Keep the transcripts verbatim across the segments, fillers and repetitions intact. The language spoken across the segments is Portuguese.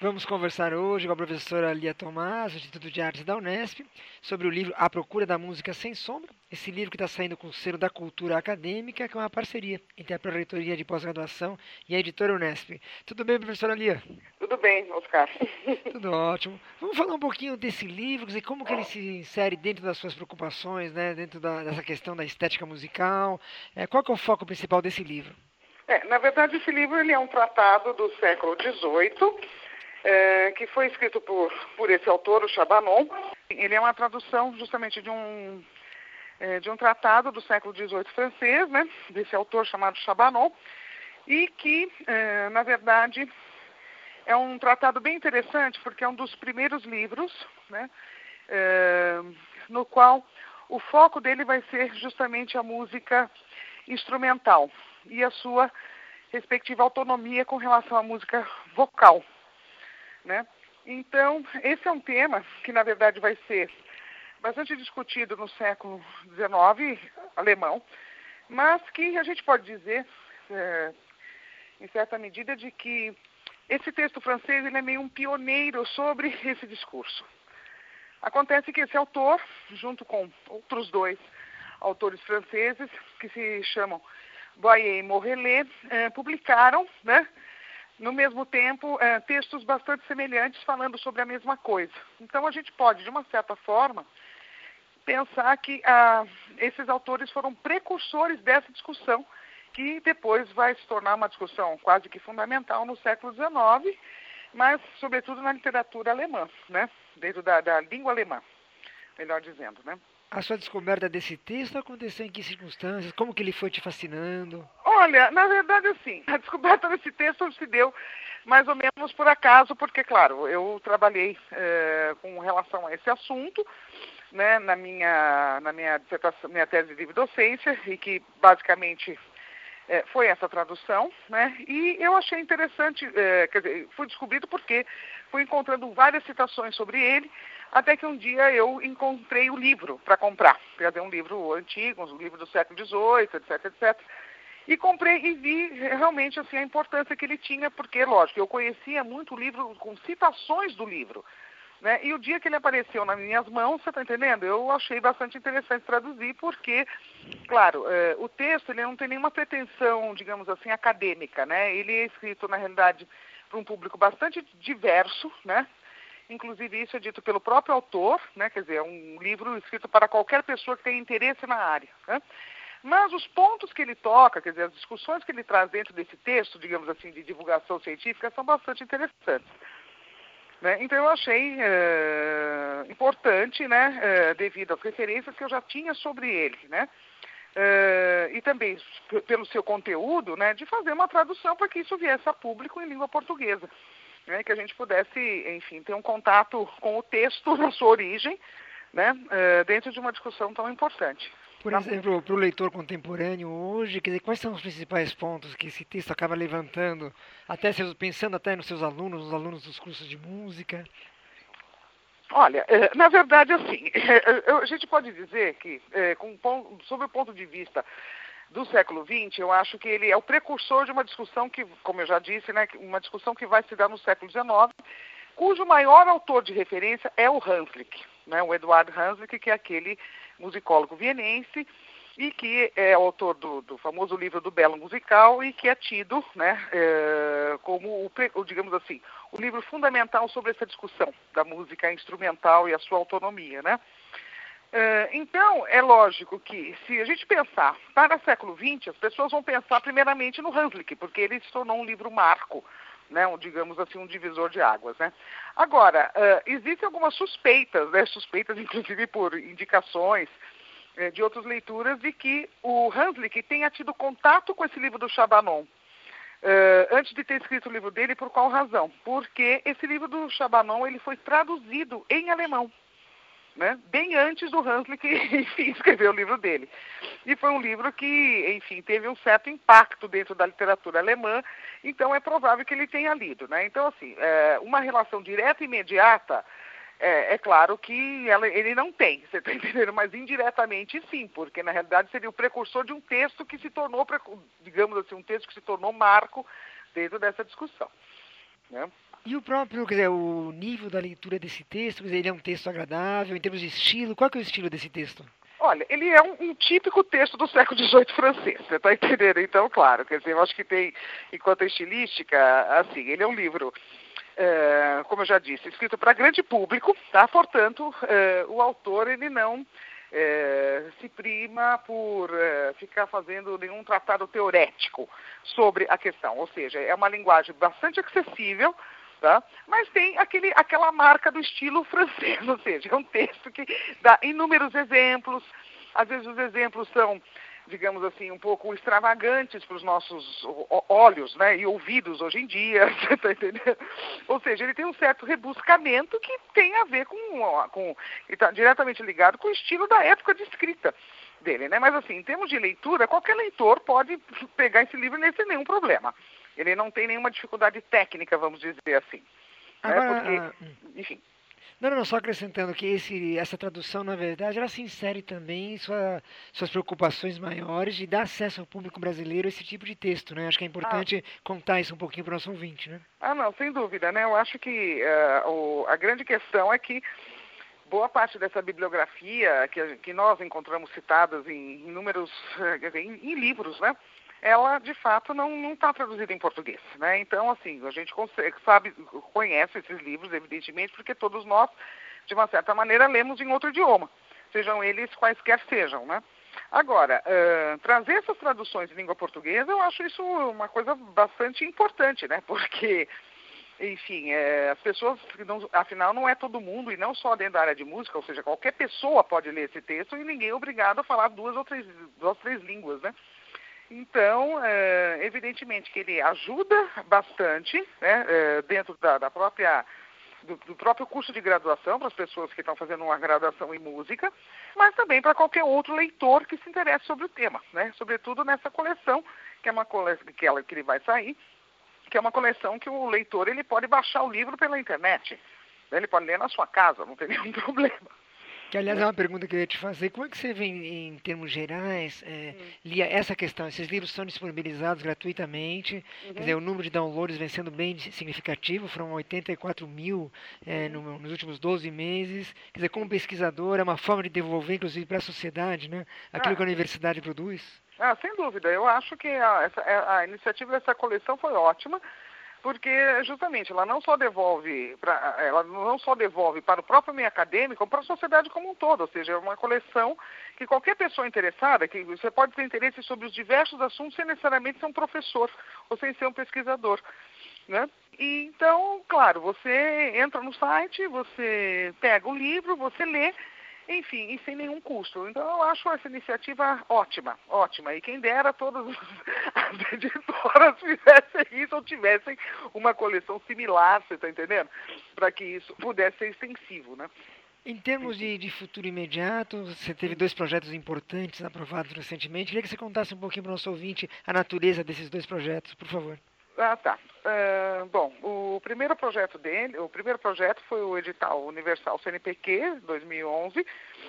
Vamos conversar hoje com a professora Lia Tomás, do Instituto de Artes da Unesp, sobre o livro A Procura da Música Sem Sombra. Esse livro que está saindo com o selo da Cultura Acadêmica, que é uma parceria entre a Pró-Reitoria de Pós-Graduação e a editora Unesp. Tudo bem, professora Lia? Tudo bem, Oscar. Tudo ótimo. Vamos falar um pouquinho desse livro e como que ele se insere dentro das suas preocupações, né? Dentro da, dessa questão da estética musical. É, qual que é o foco principal desse livro? É, na verdade, esse livro ele é um tratado do século dezoito, é, que foi escrito por, por esse autor, o Chabanon. Ele é uma tradução justamente de um, é, de um tratado do século dezoito francês, né, desse autor chamado Chabanon, e que, é, na verdade, é um tratado bem interessante, porque é um dos primeiros livros, né, é, no qual o foco dele vai ser justamente a música instrumental e a sua respectiva autonomia com relação à música vocal, né? Então, esse é um tema que, na verdade, vai ser bastante discutido no século dezenove alemão, mas que a gente pode dizer, é, em certa medida, de que esse texto francês ele é meio um pioneiro sobre esse discurso. Acontece que esse autor, junto com outros dois autores franceses, que se chamam Boyer e Morellet, eh, publicaram, né, no mesmo tempo, eh, textos bastante semelhantes falando sobre a mesma coisa. Então, a gente pode, de uma certa forma, pensar que ah, esses autores foram precursores dessa discussão, que depois vai se tornar uma discussão quase que fundamental no século dezenove, mas, sobretudo, na literatura alemã, né, dentro da, da língua alemã, melhor dizendo, né. A sua descoberta desse texto aconteceu em que circunstâncias? Como que ele foi te fascinando? Olha, na verdade, assim, a descoberta desse texto se deu mais ou menos por acaso, porque, claro, eu trabalhei eh, com relação a esse assunto, né, na minha, na minha dissertação, minha tese de livre docência, e que basicamente eh, foi essa tradução, né, e eu achei interessante, eh, quer dizer, fui descobrido porque fui encontrando várias citações sobre ele, até que um dia eu encontrei o livro para comprar. Quer dizer, um livro antigo, um livro do século dezoito, etc, etcétera. E comprei e vi realmente assim, a importância que ele tinha, porque, lógico, eu conhecia muito o livro com citações do livro, né? E o dia que ele apareceu nas minhas mãos, você está entendendo? Eu achei bastante interessante traduzir, porque, claro, eh, o texto ele não tem nenhuma pretensão, digamos assim, acadêmica, né? Ele é escrito, na realidade, para um público bastante diverso, né? Inclusive, isso é dito pelo próprio autor, né? Quer dizer, é um livro escrito para qualquer pessoa que tenha interesse na área, né? Mas os pontos que ele toca, quer dizer, as discussões que ele traz dentro desse texto, digamos assim, de divulgação científica, são bastante interessantes, né? Então, eu achei é, importante, né, é, devido às referências que eu já tinha sobre ele, né? É, e também pelo seu conteúdo, né, de fazer uma tradução para que isso viesse a público em língua portuguesa. Né, que a gente pudesse, enfim, ter um contato com o texto na sua origem, né, uh, dentro de uma discussão tão importante. Por exemplo, para o leitor contemporâneo hoje, quer dizer, quais são os principais pontos que esse texto acaba levantando, até seus, pensando até nos seus alunos, nos alunos dos cursos de música? Olha, na verdade, assim, a gente pode dizer que, com, sob o ponto de vista do século vinte, eu acho que ele é o precursor de uma discussão que, como eu já disse, né, uma discussão que vai se dar no século dezenove, cujo maior autor de referência é o Hanslick, né, o Eduard Hanslick, que é aquele musicólogo vienense e que é autor do, do famoso livro do Belo Musical e que é tido, né, é, como, o, o, digamos assim, o livro fundamental sobre essa discussão da música instrumental e a sua autonomia, né. Uh, então, é lógico que, se a gente pensar para o século vinte, as pessoas vão pensar primeiramente no Hanslick, porque ele se tornou um livro marco, né, um, digamos assim, um divisor de águas, né. Agora, uh, existem algumas suspeitas, né, suspeitas inclusive por indicações uh, de outras leituras, de que o Hanslick tenha tido contato com esse livro do Chabanon, uh, antes de ter escrito o livro dele. Por qual razão? Porque esse livro do Chabanon ele foi traduzido em alemão, né, bem antes do Hanslick, enfim, escrever o livro dele. E foi um livro que, enfim, teve um certo impacto dentro da literatura alemã, então é provável que ele tenha lido, né? Então, assim, é, uma relação direta e imediata, é, é claro que ela, ele não tem, você está entendendo? Mas indiretamente sim, porque na realidade seria o precursor de um texto que se tornou, digamos assim, um texto que se tornou marco dentro dessa discussão, né? E o próprio, quer dizer, o nível da leitura desse texto, quer dizer, ele é um texto agradável, em termos de estilo, qual que é o estilo desse texto? Olha, ele é um, um típico texto do século dezoito francês, você está entendendo? Então, claro, quer dizer, eu acho que tem, enquanto a estilística, assim, ele é um livro, é, como eu já disse, escrito para grande público, tá? Portanto, é, o autor, ele não é, se prima por é, ficar fazendo nenhum tratado teorético sobre a questão, ou seja, é uma linguagem bastante acessível, tá? Mas tem aquele, aquela marca do estilo francês, ou seja, é um texto que dá inúmeros exemplos, às vezes os exemplos são, digamos assim, um pouco extravagantes para os nossos olhos, né, e ouvidos hoje em dia, você está entendendo? Ou seja, ele tem um certo rebuscamento que tem a ver com, com está diretamente ligado com o estilo da época de escrita dele, né? Mas assim, em termos de leitura, qualquer leitor pode pegar esse livro sem nenhum problema. Ele não tem nenhuma dificuldade técnica, vamos dizer assim, né? Porque, Agora, ah, enfim. não, não, não, só acrescentando que esse, essa tradução, na verdade, ela se insere também em sua, suas preocupações maiores de dar acesso ao público brasileiro a esse tipo de texto, né? Acho que é Ah, importante contar isso um pouquinho para o nosso ouvinte, né? ah, não, sem dúvida, né? Eu acho que uh, o, a grande questão é que boa parte dessa bibliografia que, que nós encontramos citadas em inúmeros, quer dizer, em, em livros, né? Ela, de fato, não está traduzida em português, né? Então, assim, a gente consegue, sabe, conhece esses livros, evidentemente, porque todos nós, de uma certa maneira, lemos em outro idioma, sejam eles quaisquer sejam, né? Agora, uh, trazer essas traduções em língua portuguesa, eu acho isso uma coisa bastante importante, né? Porque enfim, é, as pessoas, não, afinal, não é todo mundo, e não só dentro da área de música, ou seja, qualquer pessoa pode ler esse texto e ninguém é obrigado a falar duas ou três, duas, três línguas, né? Então, é, evidentemente que ele ajuda bastante, né, é, dentro da, da própria, do, do próprio curso de graduação, para as pessoas que estão fazendo uma graduação em música, mas também para qualquer outro leitor que se interesse sobre o tema, né? Sobretudo nessa coleção, que é uma coleção que, ela, que ele vai sair, que é uma coleção que o leitor ele pode baixar o livro pela internet. Né? Ele pode ler na sua casa, não tem nenhum problema. Que, aliás, é Né? uma pergunta que eu ia te fazer. Como é que você vê, em, em termos gerais, é, Hum. lia essa questão? Esses livros são disponibilizados gratuitamente, quer dizer, Uhum. o número de downloads vem sendo bem significativo, foram oitenta e quatro mil é, Uhum. no, nos últimos doze meses. Quer dizer, como pesquisador, é uma forma de devolver, inclusive, para a sociedade, né, aquilo que a Ah, universidade produz. ah, sem dúvida. Eu acho que a, essa, a iniciativa dessa coleção foi ótima, porque justamente ela não só devolve pra, ela não só devolve para o próprio meio acadêmico, como para a sociedade como um todo, ou seja, é uma coleção que qualquer pessoa interessada, que você pode ter interesse sobre os diversos assuntos sem necessariamente ser um professor ou sem ser um pesquisador, né? E, então, claro, você entra no site, você pega o livro, você lê, enfim, e sem nenhum custo. Então, eu acho essa iniciativa ótima, ótima. E quem dera todas as editoras fizessem isso ou tivessem uma coleção similar, você está entendendo? Para que isso pudesse ser extensivo, né? Em termos Enfim. de, de futuro imediato, você teve Hum. dois projetos importantes aprovados recentemente. Queria que você contasse um pouquinho para o nosso ouvinte a natureza desses dois projetos, por favor. Ah, tá. Uh, bom, o primeiro projeto dele, o primeiro projeto foi o edital Universal C N P Q dois mil e onze,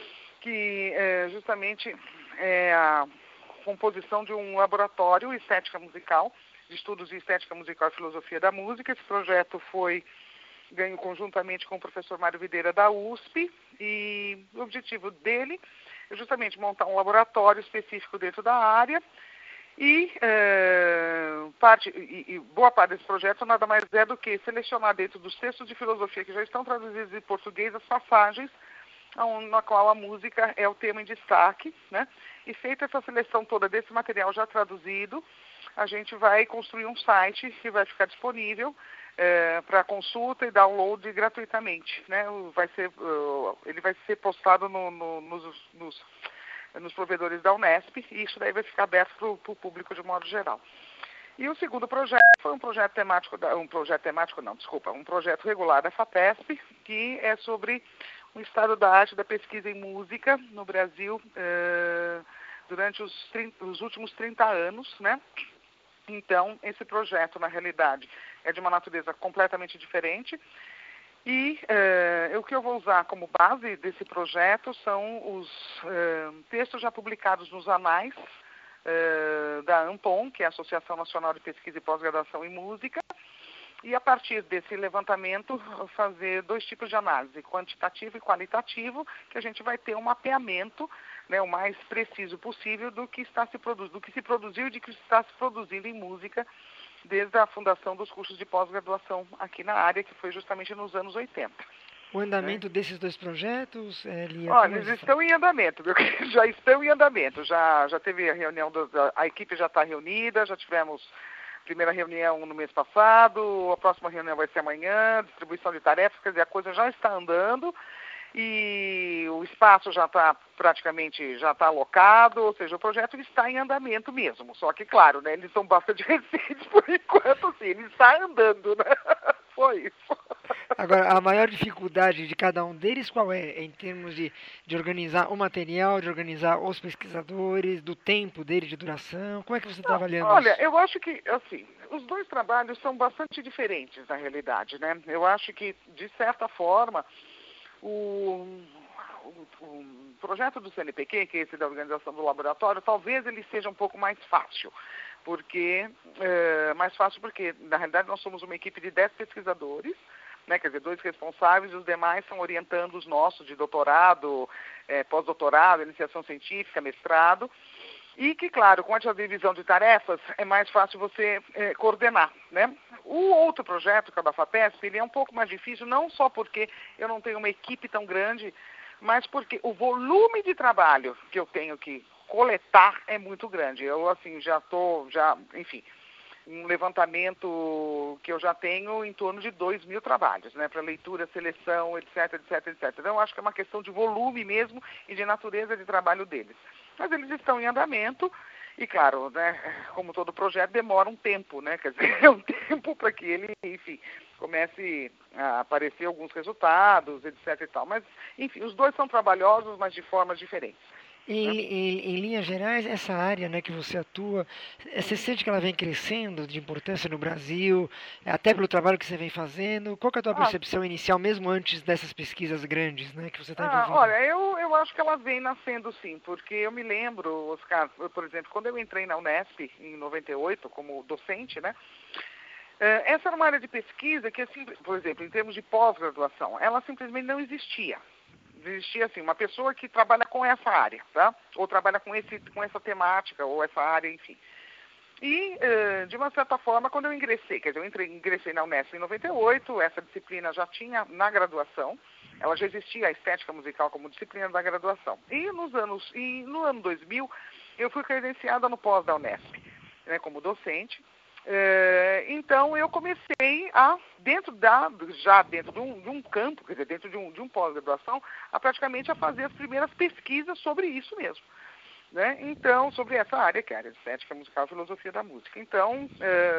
que é justamente é a composição de um laboratório estética musical, de estudos de estética musical e filosofia da música. Esse projeto foi ganho conjuntamente com o professor Mário Videira da U S P, e o objetivo dele é justamente montar um laboratório específico dentro da área. E, é, parte, e, e boa parte desse projeto nada mais é do que selecionar dentro dos textos de filosofia que já estão traduzidos em português as passagens na qual a música é o tema em destaque, né? E feita essa seleção toda desse material já traduzido, a gente vai construir um site que vai ficar disponível é, para consulta e download gratuitamente, né? Vai ser, uh, ele vai ser postado no, no, nos, nos nos provedores da Unesp, e isso daí vai ficar aberto para o público de modo geral. E o segundo projeto foi um projeto temático, da, um projeto temático não, desculpa, um projeto regular da FAPESP, que é sobre o estado da arte da pesquisa em música no Brasil eh, durante os, trinta, os últimos trinta anos, né? Então, esse projeto, na realidade, é de uma natureza completamente diferente. E eh, o que eu vou usar como base desse projeto são os eh, textos já publicados nos anais eh, da ANPOM, que é a Associação Nacional de Pesquisa e Pós-Graduação em Música, e a partir desse levantamento fazer dois tipos de análise, quantitativo e qualitativo, que a gente vai ter um mapeamento, né, o mais preciso possível do que está se produzindo, do que se produziu e de que está se produzindo em música desde a fundação dos cursos de pós-graduação aqui na área, que foi justamente nos anos oitenta. O andamento né? desses dois projetos, é, Lia, Olha, eles estão em andamento, meu querido, já estão em andamento, já, já teve a reunião, do, a equipe já está reunida, já tivemos a primeira reunião no mês passado, a próxima reunião vai ser amanhã, distribuição de tarefas, quer dizer, a coisa já está andando e o espaço já está praticamente, já está alocado, ou seja, o projeto está em andamento mesmo, só que, claro, né, eles são bastante recentes por enquanto, assim, ele está andando, né, foi isso. Agora, a maior dificuldade de cada um deles qual é? Em termos de, de organizar o material, de organizar os pesquisadores, do tempo dele, de duração? Como é que você está avaliando Olha, isso? eu acho que, assim, os dois trabalhos são bastante diferentes, na realidade, né? Eu acho que, de certa forma, o, o, o projeto do C N P Q, que é esse da organização do laboratório, talvez ele seja um pouco mais fácil. Porque, é, mais fácil porque, na realidade, nós somos uma equipe de dez pesquisadores, né, quer dizer, dois responsáveis, e os demais são orientando os nossos de doutorado, é, pós-doutorado, iniciação científica, mestrado, e que, claro, com essa divisão de tarefas, é mais fácil você é, coordenar, né? O outro projeto, que é o da FAPESP, ele é um pouco mais difícil, não só porque eu não tenho uma equipe tão grande, mas porque o volume de trabalho que eu tenho que coletar é muito grande. Eu, assim, já estou, já, enfim... um levantamento que eu já tenho em torno de dois mil trabalhos, né, para leitura, seleção, etc, etc, etc. Então, eu acho que é uma questão de volume mesmo e de natureza de trabalho deles. Mas eles estão em andamento e, claro, né, como todo projeto, demora um tempo, né, quer dizer, é um tempo para que ele, enfim, comece a aparecer alguns resultados, etc e tal. Mas, enfim, os dois são trabalhosos, mas de formas diferentes. Em, em, em linhas gerais, essa área né, que você atua, você sente que ela vem crescendo de importância no Brasil, até pelo trabalho que você vem fazendo? Qual que é a tua Ah, percepção inicial, mesmo antes dessas pesquisas grandes né, que você está Ah, envolvido? olha, eu, eu acho que ela vem nascendo sim, porque eu me lembro, Oscar, por exemplo, quando eu entrei na Unesp em noventa e oito como docente, né? Essa era uma área de pesquisa que, assim, por exemplo, em termos de pós-graduação, ela simplesmente não existia. Existia, assim, uma pessoa que trabalha com essa área, tá? Ou trabalha com, esse, com essa temática, ou essa área, enfim. E, de uma certa forma, quando eu ingressei, quer dizer, eu entrei, ingressei na Unesp em noventa e oito, essa disciplina já tinha na graduação, ela já existia a estética musical como disciplina da graduação. E nos anos, e no ano dois mil, eu fui credenciada no pós da Unesp, né, como docente. É, então eu comecei a, dentro da, já dentro de um, de um campo, quer dizer, dentro de um, de um pós-graduação, a praticamente a fazer as primeiras pesquisas sobre isso mesmo. Né? Então, sobre essa área, que é a área de estética musical e filosofia da música. Então,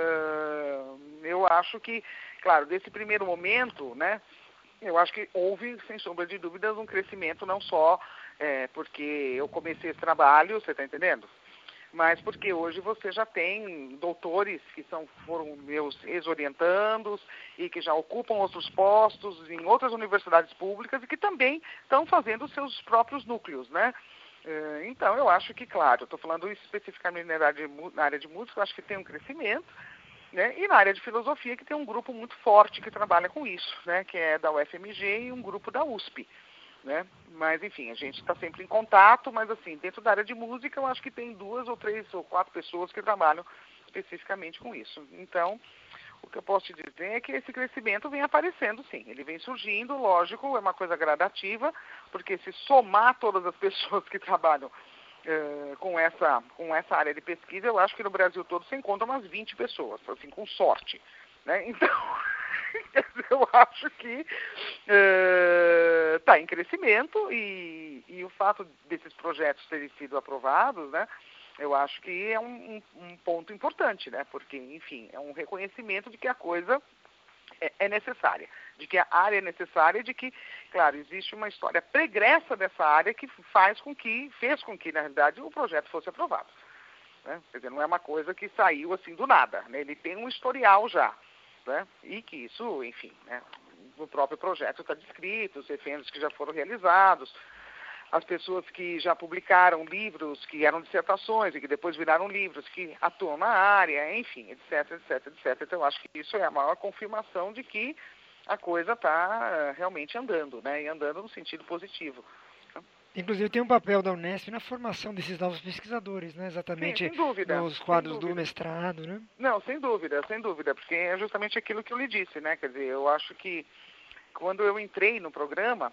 é, eu acho que, claro, desse primeiro momento, né, eu acho que houve, sem sombra de dúvidas, um crescimento não só é, porque eu comecei esse trabalho, você está entendendo? Mas porque hoje você já tem doutores que são, foram meus ex-orientandos e que já ocupam outros postos em outras universidades públicas e que também estão fazendo os seus próprios núcleos, né? Então, eu acho que, claro, eu estou falando especificamente na área, de, na área de música, eu acho que tem um crescimento, né? E na área de filosofia, que tem um grupo muito forte que trabalha com isso, né? Que é da U F M G e um grupo da U S P. Né? Mas, enfim, a gente está sempre em contato, mas, assim, dentro da área de música, eu acho que tem duas ou três ou quatro pessoas que trabalham especificamente com isso. Então, o que eu posso te dizer é que esse crescimento vem aparecendo, sim. Ele vem surgindo, lógico, é uma coisa gradativa, porque se somar todas as pessoas que trabalham eh, com, essa, com essa área de pesquisa, eu acho que no Brasil todo se encontra umas vinte pessoas, assim, com sorte. Né? Então, eu acho que está uh, em crescimento e, e o fato desses projetos terem sido aprovados, né, eu acho que é um, um, um ponto importante, né, porque, enfim, é um reconhecimento de que a coisa é, é necessária, de que a área é necessária e de que, claro, existe uma história pregressa dessa área que faz com que, fez com que, na realidade, o projeto fosse aprovado. Né? Quer dizer, não é uma coisa que saiu assim do nada, né? Ele tem um historial já. Né? E que isso, enfim, né, no próprio projeto está descrito, os efeitos que já foram realizados. as pessoas que já publicaram livros que eram dissertações e que depois viraram livros, que atuam na área, enfim, etc, etc, etc. Então, eu acho que isso é a maior confirmação de que a coisa está realmente andando, né? E andando no sentido positivo. Inclusive tem um papel da Unesp na formação desses novos pesquisadores, né? Sim, Exatamente sem dúvida. nos Sem quadros do dúvida. mestrado, né? Não, sem dúvida, sem dúvida, porque é justamente aquilo que eu lhe disse, né? Quer dizer, eu acho que quando eu entrei no programa,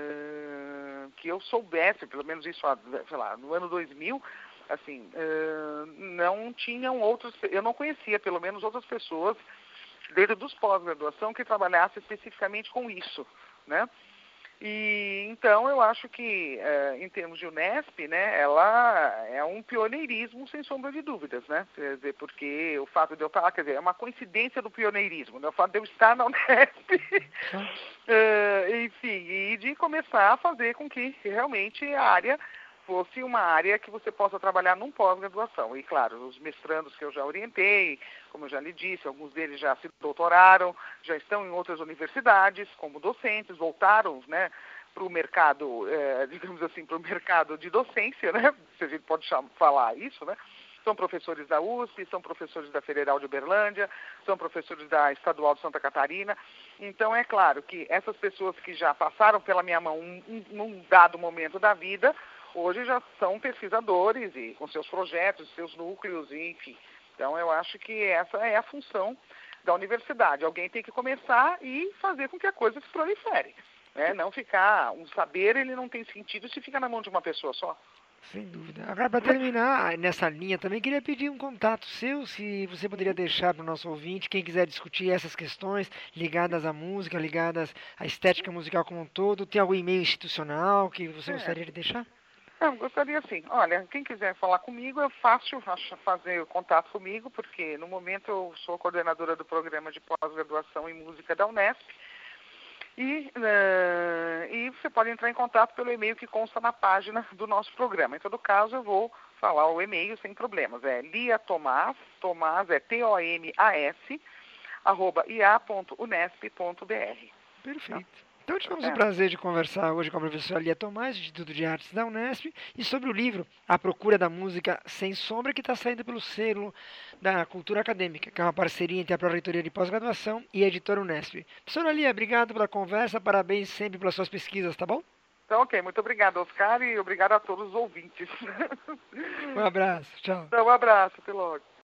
uh, que eu soubesse, pelo menos isso, sei lá, no ano dois mil, assim, uh, não tinham outros, eu não conhecia, pelo menos, outras pessoas dentro dos pós-graduação que trabalhassem especificamente com isso, né? E então eu acho que, uh, em termos de Unesp, né, ela é um pioneirismo sem sombra de dúvidas, né? Quer dizer, porque o fato de eu estar, quer dizer, é uma coincidência do pioneirismo, né? O fato de eu estar na Unesp, uh, enfim, e de começar a fazer com que realmente a área fosse uma área que você possa trabalhar num pós-graduação. E, claro, os mestrandos que eu já orientei, como eu já lhe disse, alguns deles já se doutoraram, já estão em outras universidades como docentes, voltaram, né, para o mercado, eh, digamos assim, para o mercado de docência, né, se a gente pode chamar, falar isso, né. São professores da U S P, são professores da Federal de Uberlândia, são professores da Estadual de Santa Catarina. Então, é claro que essas pessoas que já passaram pela minha mão num dado momento da vida, hoje já são pesquisadores e com seus projetos, seus núcleos, enfim. Então, eu acho que essa é a função da universidade. Alguém tem que começar e fazer com que a coisa se prolifere, né? Não ficar, um saber, ele não tem sentido se fica na mão de uma pessoa só. Sem dúvida. Agora, para terminar nessa linha, também queria pedir um contato seu, se você poderia deixar para o nosso ouvinte, quem quiser discutir essas questões ligadas à música, ligadas à estética musical como um todo. Tem algum e-mail institucional que você É. gostaria de deixar? Eu gostaria assim, olha, quem quiser falar comigo, é fácil fazer o contato comigo, porque no momento eu sou coordenadora do programa de pós-graduação em música da Unesp, e, uh, e você pode entrar em contato pelo e-mail que consta na página do nosso programa. Em todo caso, eu vou falar o e-mail sem problemas. É Lia Tomás, Tomás é T O M A S, arroba i a ponto unesp ponto b r. Perfeito. Então tivemos o É. prazer de conversar hoje com a professora Lia Tomás, do Instituto de Artes da Unesp, e sobre o livro A Procura da Música Sem Sombra, que está saindo pelo selo da Cultura Acadêmica, que é uma parceria entre a Pró-Reitoria de Pós-Graduação e a Editora Unesp. Professora Lia, obrigado pela conversa, parabéns sempre pelas suas pesquisas, tá bom? Então, ok. Muito obrigada, Oscar, e obrigado a todos os ouvintes. Um abraço, tchau. Então, um abraço, até logo.